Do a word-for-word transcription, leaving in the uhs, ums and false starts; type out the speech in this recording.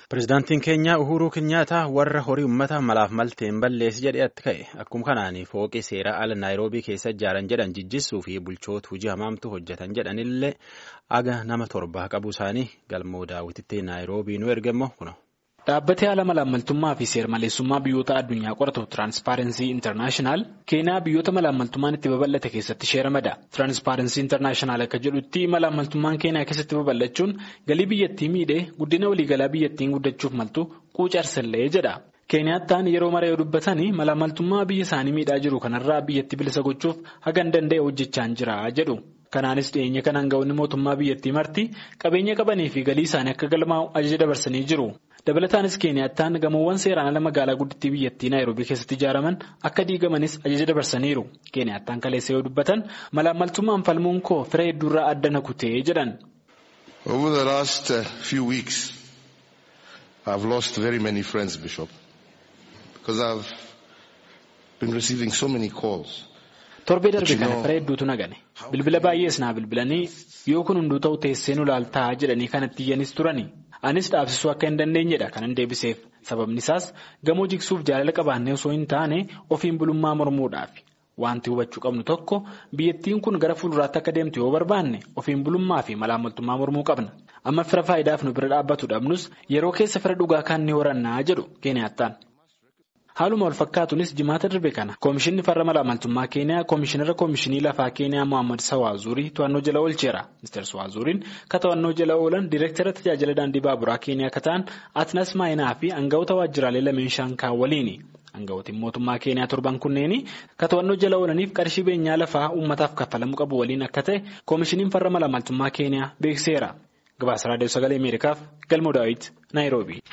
Pireezidaantiin Keenyaa Uhuruu Kenyaattaa warra horii uummata malaaf malteen balleessi jedheetti ka'e. Akkuma kanaan fooqii seeraa ala Naayiroobii keessa ijaaran jedhan jijjissuu fi bulchoota hojii hamaamtu hojjetan jedhanillee aga nama torba qabu isaanii galmoo daawwititti Naayiroobii nu ergamu kuno. Dhaabbatni haala malaammaltummaa fi seer-maleessummaa biyyoota addunyaa qoratu Transparency International Keenyaa biyyoota malaammaltummaan itti babal'ate keessatti ishee ramada. Transparency International akka jedhutti malaammaltummaan Keenyaa keessatti babal'achuun galii biyyattii miidhee guddina waliigalaa biyyattiin guddachuuf maltu quucarsallee jedha. Keenyaattaan yeroo maree dubbatanii malaammaltummaa biyya isaanii miidhaa jiru kanarraa biyyatti bilisa gochuuf hagan danda'e hojjechaa jira jedhu. Kanaanis dhiyeenya kan aangawoonni mootummaa biyyattii marti qabeenya qabanii fi galii isaanii akka galmaa'u ajaja dabarsanii jiru. Dabalataanis Keenyaattaan gamoowwan seeraan ala magaalaa guddittii biyyattii Naayiroobii keessatti ijaaraman akka diigamanis ajaja dabarsaniiru. Keenyaattaan kaleessa yoo dubbatan malaammaltummaan falmuun koo firee hedduurraa adda na kutee jedhan. Over the last uh, few weeks, I've lost very many friends, Bishop, because I've been receiving so many calls. Torbee darbe kana firee hedduutu nagane. Bilbila baay'ees naa bilbilanii yoo kun hunduu ta'u teessee nu laaltaa jedhanii kanatti iyyanis turani. Anis dhaabsisuu akka hin dandeenyedha kanan deebiseef. Sababni isaas gamoo jigsuuf jaalala qabaannee osoo hin taane ofiin bulummaa mormuudhaafi. Wanti hubachuu qabnu tokko biyyattiin kun gara fuulduraatti akka deemtu yoo barbaanne ofiin bulummaa fi malaammaltummaa mormuu qabna. Amma fira faayidaaf nu bira dhaabbatu dhabnus yeroo keessa fira dhugaa kan ni horannaa jedhu Keenyaattaan. Haaluma wal fakkaatunis jimaata darbe kana Koomishinni farra malaammaltummaa Keenyaa Koomishinara Koomishinii lafaa Keenyaa Mohaammed Sawaazurii to'annoo jala oolcheera. Mister Sawaazuriin ka to'annoo jala oolan Diireektara tajaajila daandii baaburaa Keenyaa akka ta'an Atnas Maayinaa fi aangawoota waajjiraalee lameen Shaankaa waliini. Aangawootiin mootummaa Keenyaa torban kunneeni ka to'annoo jala oolaniif qarshii beenyaa lafaa uummataaf kaffalamuu qabu waliin akka ta'e Koomishiniin farra malaammaltummaa Keenyaa beekseera. Gabaasa Raadiyoo Sagalee Ameerikaaf Galmoo Daawit Naayiroobii.